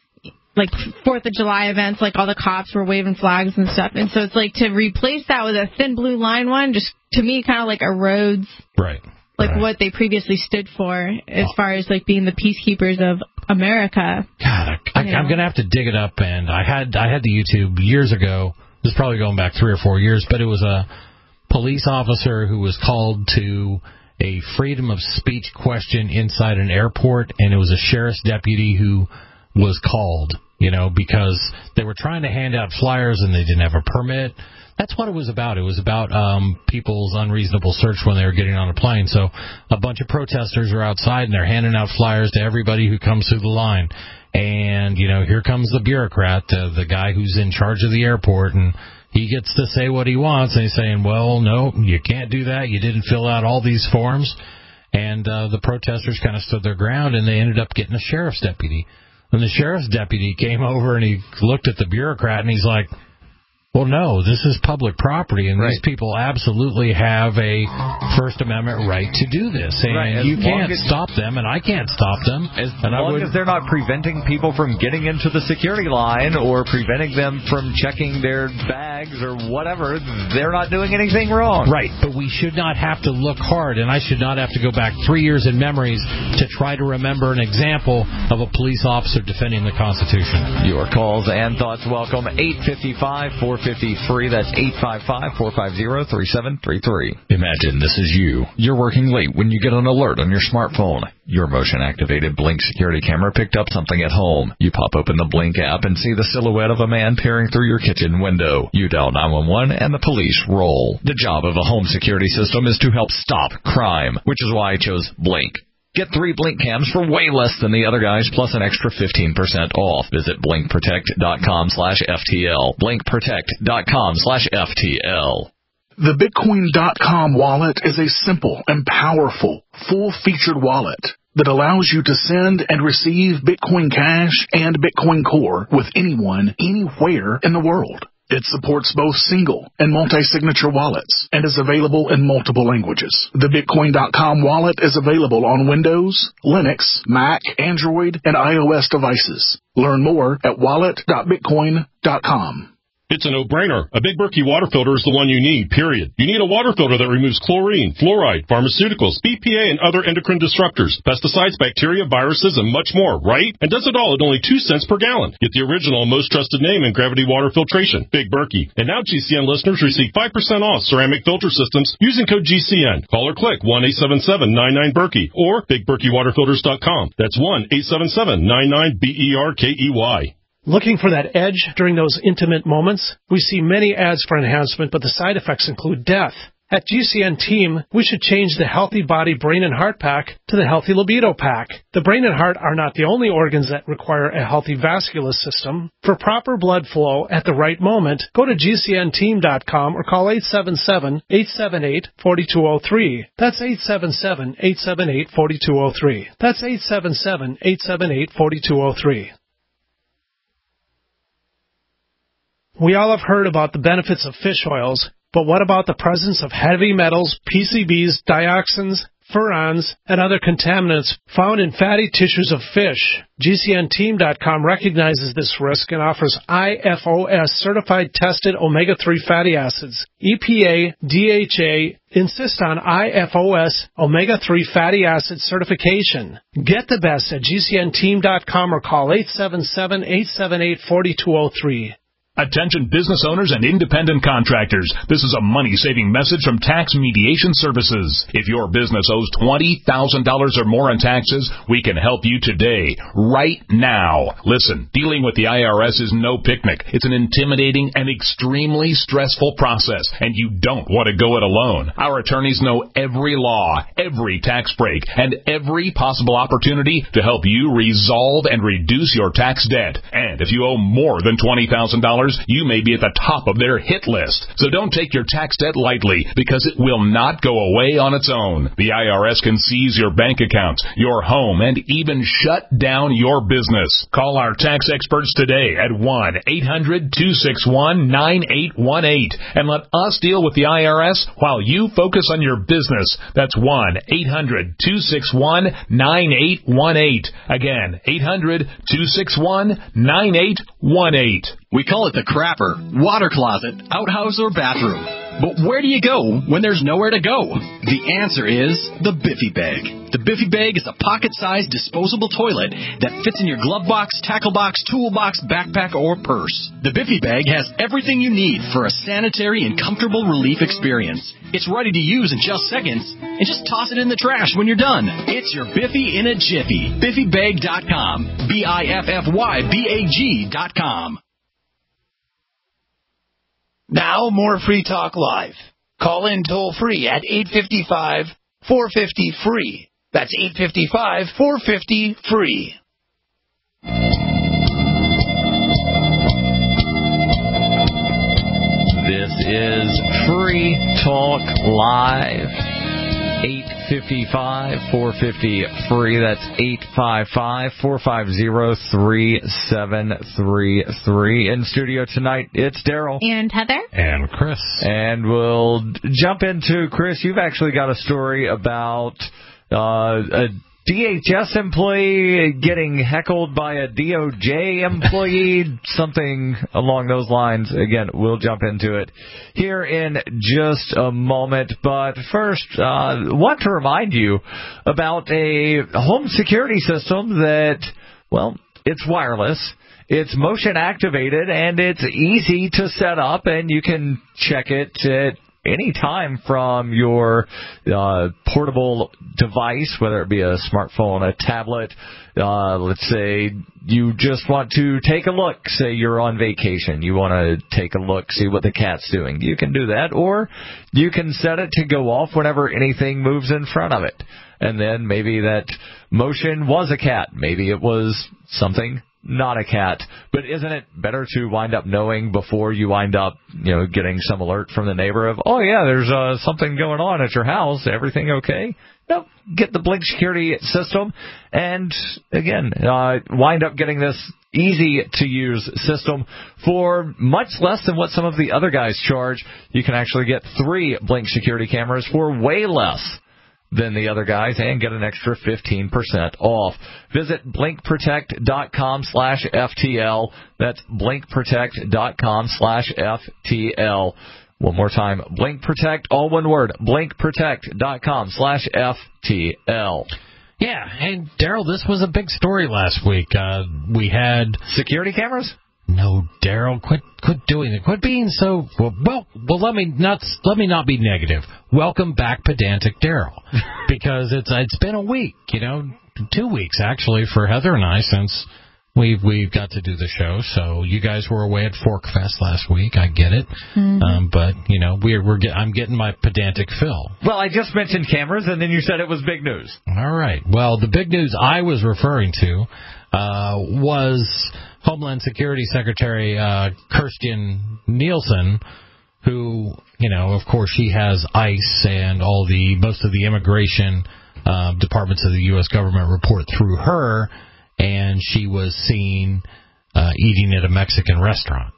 like Fourth of July events, like all the cops were waving flags and stuff. And so it's like to replace that with a thin blue line one, just to me kind of like erodes right. like right. what they previously stood for as oh. far as like being the peacekeepers of America. God, I, I, I'm going to have to dig it up. And I had I had the YouTube years ago. This is probably going back three or four years, but it was a police officer who was called to a freedom of speech question inside an airport, and it was a sheriff's deputy who was called, you know, because they were trying to hand out flyers and they didn't have a permit. That's what it was about. It was about um, people's unreasonable search when they were getting on a plane. So a bunch of protesters are outside, and they're handing out flyers to everybody who comes through the line. And, you know, here comes the bureaucrat, uh, the guy who's in charge of the airport, and he gets to say what he wants. And he's saying, well, no, you can't do that. You didn't fill out all these forms. And uh, the protesters kind of stood their ground, and they ended up getting a sheriff's deputy. And the sheriff's deputy came over, and he looked at the bureaucrat, and he's like, well, no, this is public property, and right. these people absolutely have a First Amendment right to do this. And right. you can't as, stop them, and I can't stop them. As and long I would, as they're not preventing people from getting into the security line or preventing them from checking their bags or whatever, they're not doing anything wrong. Right, but we should not have to look hard, and I should not have to go back three years in memories to try to remember an example of a police officer defending the Constitution. Your calls and thoughts welcome. eight five five, four fifty, free. That's eight five five, four five zero, three seven three three. Imagine this is you. You're working late when you get an alert on your smartphone. Your motion-activated Blink security camera picked up something at home. You pop open the Blink app and see the silhouette of a man peering through your kitchen window. You dial nine one one and the police roll. The job of a home security system is to help stop crime, which is why I chose Blink. Get three Blink cams for way less than the other guys, plus an extra fifteen percent off. Visit blinkprotect.com slash FTL. blinkprotect.com slash FTL. The Bitcoin dot com wallet is a simple and powerful, full-featured wallet that allows you to send and receive Bitcoin Cash and Bitcoin Core with anyone, anywhere in the world. It supports both single and multi-signature wallets and is available in multiple languages. The Bitcoin dot com wallet is available on Windows, Linux, Mac, Android, and iOS devices. Learn more at wallet dot bitcoin dot com. It's a no-brainer. A Big Berkey water filter is the one you need, period. You need a water filter that removes chlorine, fluoride, pharmaceuticals, B P A, and other endocrine disruptors, pesticides, bacteria, viruses, and much more, right? And does it all at only two cents per gallon. Get the original and most trusted name in gravity water filtration, Big Berkey. And now G C N listeners receive five percent off ceramic filter systems using code G C N. Call or click one eight seven seven, nine nine, Berkey or big berkey water filters dot com. That's one eight seven seven, nine nine, B E R K E Y. Looking for that edge during those intimate moments? We see many ads for enhancement, but the side effects include death. At G C N Team, we should change the Healthy Body Brain and Heart Pack to the Healthy Libido Pack. The brain and heart are not the only organs that require a healthy vascular system. For proper blood flow at the right moment, go to G C N team dot com or call eight seven seven, eight seven eight, four two zero three. That's eight seven seven, eight seven eight, four two zero three. That's eight seven seven, eight seven eight, four two zero three. We all have heard about the benefits of fish oils, but what about the presence of heavy metals, P C Bs, dioxins, furans, and other contaminants found in fatty tissues of fish? G C N team dot com recognizes this risk and offers I F O S-certified tested omega three fatty acids. E P A, D H A insist on I F O S omega three fatty acid certification. Get the best at G C N team dot com or call eight seven seven, eight seven eight, four two zero three. Attention business owners and independent contractors. This is a money-saving message from Tax Mediation Services. If your business owes twenty thousand dollars or more in taxes, we can help you today, right now. Listen, dealing with the I R S is no picnic. It's an intimidating and extremely stressful process, and you don't want to go it alone. Our attorneys know every law, every tax break, and every possible opportunity to help you resolve and reduce your tax debt. And if you owe more than twenty thousand dollars, you may be at the top of their hit list. So don't take your tax debt lightly, because it will not go away on its own. The I R S can seize your bank accounts, your home, and even shut down your business. Call our tax experts today at one eight hundred, two six one, nine eight one eight and let us deal with the I R S while you focus on your business. That's one eight hundred, two six one, nine eight one eight. Again, eight hundred, two six one, nine eight one eight. We call it the crapper, water closet, outhouse, or bathroom. But where do you go when there's nowhere to go? The answer is the Biffy Bag. The Biffy Bag is a pocket-sized disposable toilet that fits in your glove box, tackle box, toolbox, backpack, or purse. The Biffy Bag has everything you need for a sanitary and comfortable relief experience. It's ready to use in just seconds, and just toss it in the trash when you're done. It's your Biffy in a jiffy. Biffy Bag dot com. B I F F Y B A G dot com. Now, more Free Talk Live. Call in toll-free at eight five five, four five zero, free. That's eight five five, four five zero, free. This is Free Talk Live. eight five five, four five zero, free. That's eight five five, four five zero, three seven three three. In studio tonight, it's Daryl. And Heather. And Chris. And we'll jump into, Chris, you've actually got a story about uh, a D H S employee getting heckled by a D O J employee, something along those lines. Again, we'll jump into it here in just a moment. But first, uh, want to remind you about a home security system that, well, it's wireless. It's motion activated, and it's easy to set up, and you can check it at any time from your uh, portable device, whether it be a smartphone, a tablet. Uh, let's say you just want to take a look. Say you're on vacation. You want to take a look, see what the cat's doing. You can do that. Or you can set it to go off whenever anything moves in front of it. And then maybe that motion was a cat. Maybe it was something not a cat. But isn't it better to wind up knowing before you wind up, you know, getting some alert from the neighbor of, oh, yeah, there's uh, something going on at your house. Everything okay? Nope. Get the Blink security system. And, again, uh, wind up getting this easy-to-use system for much less than what some of the other guys charge. You can actually get three Blink security cameras for way less than the other guys and get an extra fifteen percent off. Visit blinkprotect.com slash FTL. That's blinkprotect.com slash FTL. One more time, BlinkProtect, all one word, blinkprotect.com slash FTL. Yeah, and Daryl, this was a big story last week. Uh, we had security cameras? No, Daryl, quit quit doing it. Quit being so well. Well, well let me not let me not be negative. Welcome back, pedantic Daryl, because it's it's been a week, you know, two weeks actually for Heather and I since we've we've got to do the show. So you guys were away at Fork Fest last week. I get it, mm-hmm. um, but you know we're we're get, I'm getting my pedantic fill. Well, I just mentioned cameras, and then you said it was big news. All right. Well, the big news I was referring to uh, was Homeland Security Secretary uh, Kirstjen Nielsen, who, you know, of course, she has ICE and all the most of the immigration uh, departments of the U S government report through her, and she was seen uh, eating at a Mexican restaurant.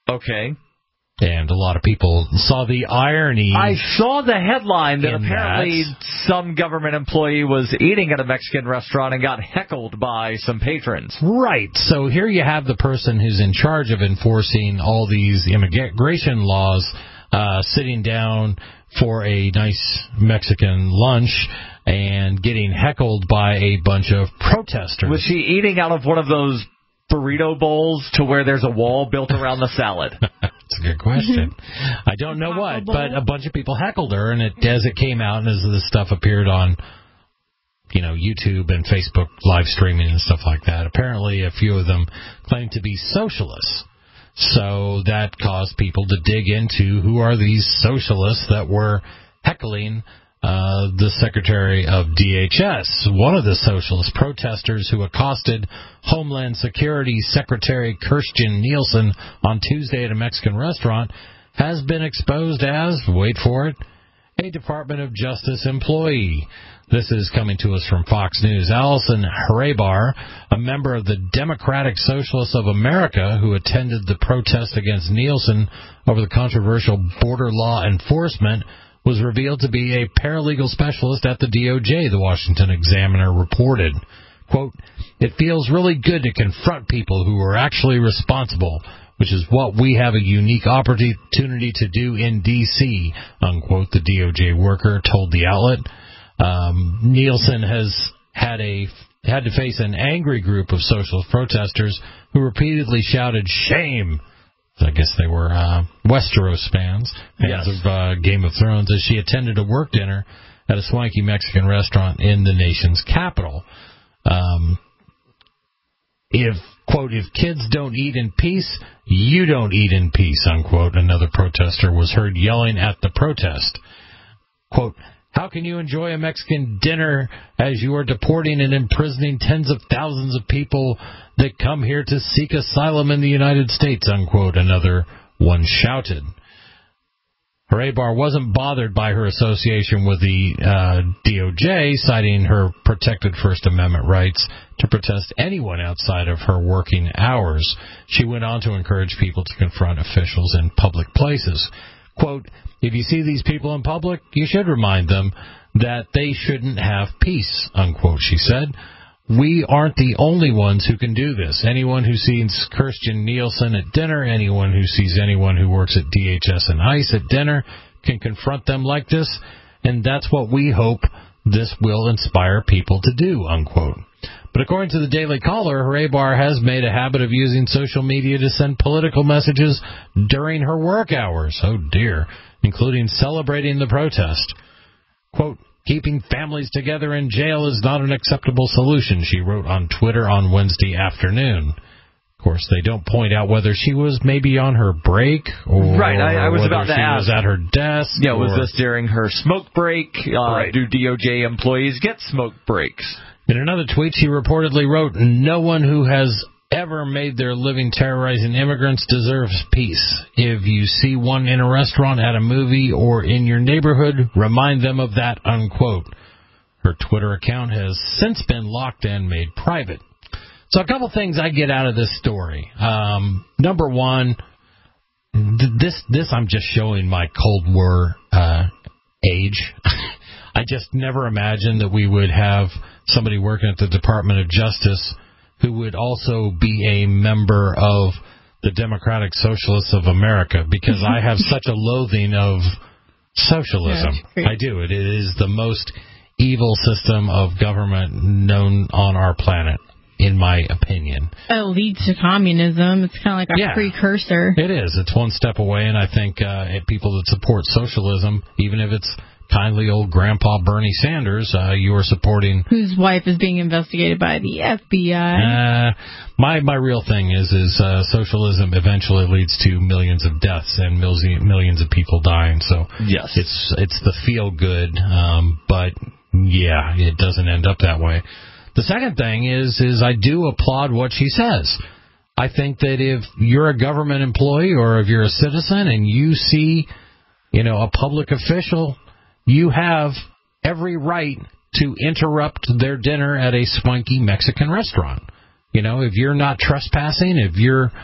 Okay. And a lot of people saw the irony. I saw the headline that apparently that. some government employee was eating at a Mexican restaurant and got heckled by some patrons. Right. So here you have the person who's in charge of enforcing all these immigration laws uh, sitting down for a nice Mexican lunch and getting heckled by a bunch of protesters. Was she eating out of one of those burrito bowls to where there's a wall built around the salad? That's a good question. I don't know what, but a bunch of people heckled her, and it, as it came out and as this stuff appeared on, you know, YouTube and Facebook live streaming and stuff like that, apparently a few of them claimed to be socialists. So that caused people to dig into who are these socialists that were heckling Uh, the Secretary of D H S. One of the socialist protesters who accosted Homeland Security Secretary Kirstjen Nielsen on Tuesday at a Mexican restaurant has been exposed as, wait for it, a Department of Justice employee. This is coming to us from Fox News. Allison Hrebar, a member of the Democratic Socialists of America who attended the protest against Nielsen over the controversial border law enforcement, was revealed to be a paralegal specialist at the D O J, the Washington Examiner reported. Quote, "It feels really good to confront people who are actually responsible, which is what we have a unique opportunity to do in D C, unquote, the D O J worker told the outlet. Um, Nielsen has had a had to face an angry group of socialist protesters who repeatedly shouted, 'Shame!' I guess they were uh, Westeros fans, fans yes. of uh, Game of Thrones, as she attended a work dinner at a swanky Mexican restaurant in the nation's capital. Um, if, quote, if kids don't eat in peace, you don't eat in peace, unquote, another protester was heard yelling at the protest. Quote, "How can you enjoy a Mexican dinner as you are deporting and imprisoning tens of thousands of people that come here to seek asylum in the United States," unquote, another one shouted. Hrebar wasn't bothered by her association with the uh, D O J, citing her protected First Amendment rights to protest anyone outside of her working hours. She went on to encourage people to confront officials in public places. Quote, "If you see these people in public, you should remind them that they shouldn't have peace," unquote, she said. "We aren't the only ones who can do this. Anyone who sees Kirstjen Nielsen at dinner, anyone who sees anyone who works at D H S and ICE at dinner can confront them like this, and that's what we hope this will inspire people to do," unquote. But according to the Daily Caller, Hrebar has made a habit of using social media to send political messages during her work hours. Oh, dear. Including celebrating the protest. Quote, "Keeping families together in jail is not an acceptable solution," she wrote on Twitter on Wednesday afternoon. Of course, they don't point out whether she was maybe on her break or right. I, I was whether about to she ask. was at her desk. Yeah, or, was this during her smoke break? Uh, right. Do D O J employees get smoke breaks? In another tweet, she reportedly wrote, "No one who has ever made their living terrorizing immigrants deserves peace. If you see one in a restaurant, at a movie, or in your neighborhood, remind them of that," unquote. Her Twitter account has since been locked and made private. So a couple things I get out of this story. Um, number one, th- this this I'm just showing my Cold War uh, age. I just never imagined that we would have somebody working at the Department of Justice who would also be a member of the Democratic Socialists of America, because I have such a loathing of socialism. Yeah, I do. It is the most evil system of government known on our planet, in my opinion. It leads to communism. It's kind of like a yeah, precursor. It is. It's one step away, and I think uh, people that support socialism, even if it's kindly old Grandpa Bernie Sanders, uh, you are supporting... Whose wife is being investigated by the F B I. Uh, my my real thing is is uh, socialism eventually leads to millions of deaths and millions of people dying. So yes, it's it's the feel good, um, but yeah, it doesn't end up that way. The second thing is is I do applaud what she says. I think that if you're a government employee or if you're a citizen and you see, you know, a public official, you have every right to interrupt their dinner at a swanky Mexican restaurant. You know, if you're not trespassing, if you're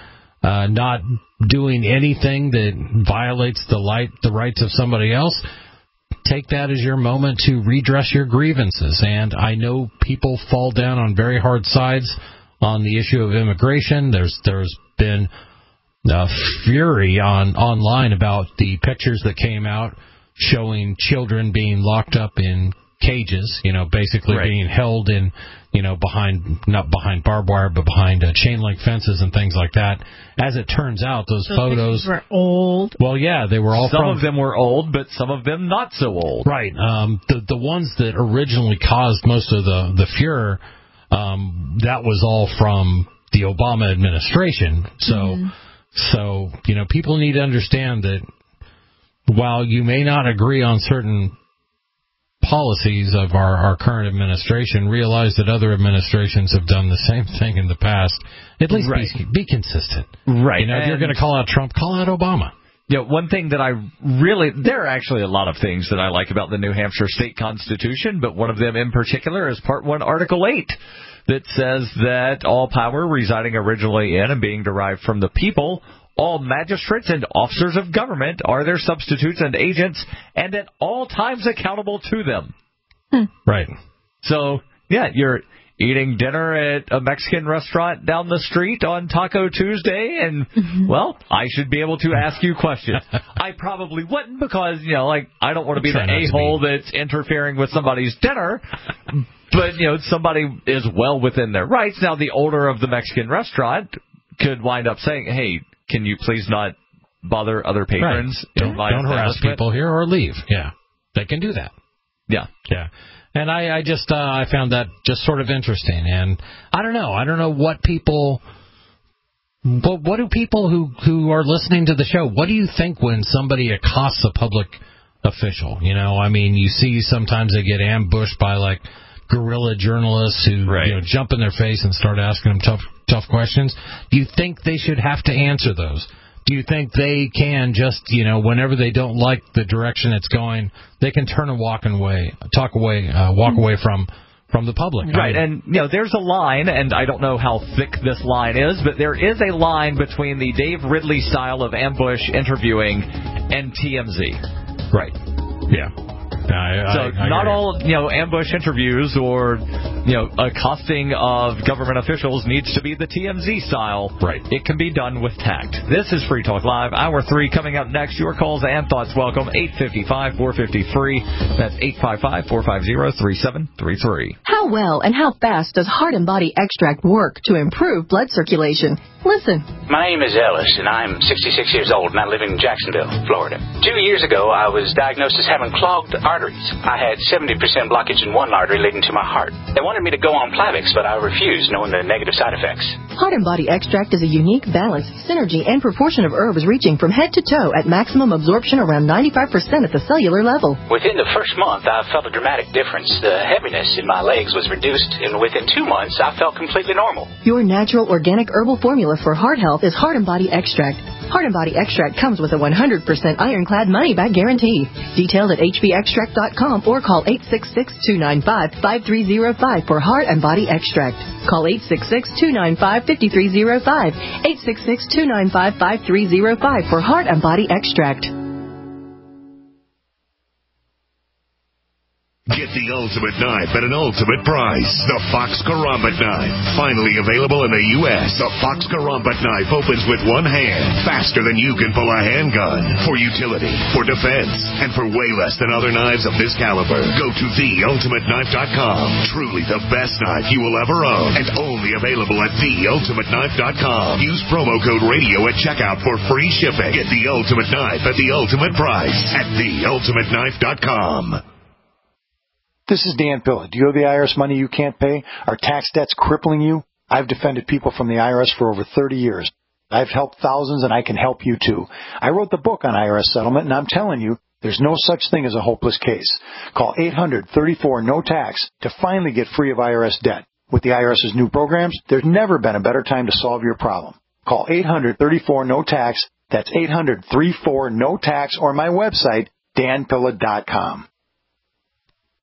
uh, not doing anything that violates the light, the rights of somebody else, take that as your moment to redress your grievances. And I know people fall down on very hard sides on the issue of immigration. There's there's been uh, fury on online about the pictures that came out showing children being locked up in cages, you know, basically right. being held in, you know, behind, not behind barbed wire, but behind uh, chain link fences and things like that. As it turns out, those so photos were old. Well, yeah, they were all some from, of them were old, but some of them not so old. Right. Um, the the ones that originally caused most of the the furor, um, that was all from the Obama administration. So, mm-hmm. so you know, people need to understand that while you may not agree on certain policies of our, our current administration, realize that other administrations have done the same thing in the past. At least right. be, be consistent. Right. You know, if you're going to call out Trump, call out Obama. Yeah, you know, one thing that I really, there are actually a lot of things that I like about the New Hampshire state constitution, but one of them in particular is Part one, Article eight, that says that all power residing originally in and being derived from the people, all magistrates and officers of government are their substitutes and agents, and at all times accountable to them. Hmm. Right. So, yeah, you're eating dinner at a Mexican restaurant down the street on Taco Tuesday, and, mm-hmm. well, I should be able to ask you questions. I probably wouldn't because, you know, like, I don't want to be the a-hole that's interfering with somebody's dinner. But, you know, somebody is well within their rights. Now, the owner of the Mexican restaurant could wind up saying, hey, can you please not bother other patrons? Right. Don't, don't harass people here or leave. Yeah, they can do that. Yeah, yeah. And I, I just uh, I found that just sort of interesting. And I don't know. I don't know what people. But what do people who who are listening to the show? What do you think when somebody accosts a public official? You know, I mean, you see sometimes they get ambushed by like guerrilla journalists who right. you know, jump in their face and start asking them tough tough questions. Do you think they should have to answer those? Do you think they can just, you know, whenever they don't like the direction it's going, they can turn and walk away, talk away, uh, walk away from from the public? Right, and, you know, there's a line, and I don't know how thick this line is, but there is a line between the Dave Ridley style of ambush interviewing and T M Z. Right, yeah. I, so I, I not all, you know, ambush interviews or, you know, accosting of government officials needs to be the T M Z style. Right. It can be done with tact. This is Free Talk Live, Hour three coming up next. Your calls and thoughts welcome. eight five five, four five zero, free. That's eight five five, four five zero, three seven three three. How well and how fast does Heart and Body Extract work to improve blood circulation? Listen. My name is Ellis, and I'm sixty-six years old, and I live in Jacksonville, Florida. Two years ago, I was diagnosed as having clogged arteries. I had seventy percent blockage in one artery leading to my heart. They wanted me to go on Plavix, but I refused, knowing the negative side effects. Heart and Body Extract is a unique balance, synergy, and proportion of herbs reaching from head to toe at maximum absorption around ninety-five percent at the cellular level. Within the first month, I felt a dramatic difference. The heaviness in my legs was reduced, and within two months, I felt completely normal. Your natural organic herbal formula for heart health is Heart and Body Extract. Heart and Body Extract comes with a one hundred percent ironclad money-back guarantee. Details at h b extract dot com or call eight six six, two nine five, five three zero five for Heart and Body Extract. Call eight six six, two nine five, five three zero five, eight six six, two nine five, five three zero five for Heart and Body Extract. Get the ultimate knife at an ultimate price. The Fox Karambit knife. Finally available in the U S The Fox Karambit knife opens with one hand, faster than you can pull a handgun. For utility, for defense, and for way less than other knives of this caliber. Go to the ultimate knife dot com. Truly the best knife you will ever own. And only available at the ultimate knife dot com. Use promo code radio at checkout for free shipping. Get the ultimate knife at the ultimate price at the ultimate knife dot com. This is Dan Pilla. Do you owe the I R S money you can't pay? Are tax debts crippling you? I've defended people from the I R S for over thirty years. I've helped thousands, and I can help you too. I wrote the book on I R S settlement, and I'm telling you, there's no such thing as a hopeless case. Call eight hundred, thirty-four, no tax to finally get free of I R S debt. With the IRS's new programs, there's never been a better time to solve your problem. Call eight hundred, thirty-four, no tax. That's eight hundred, thirty-four, no tax, or my website, dan pilla dot com.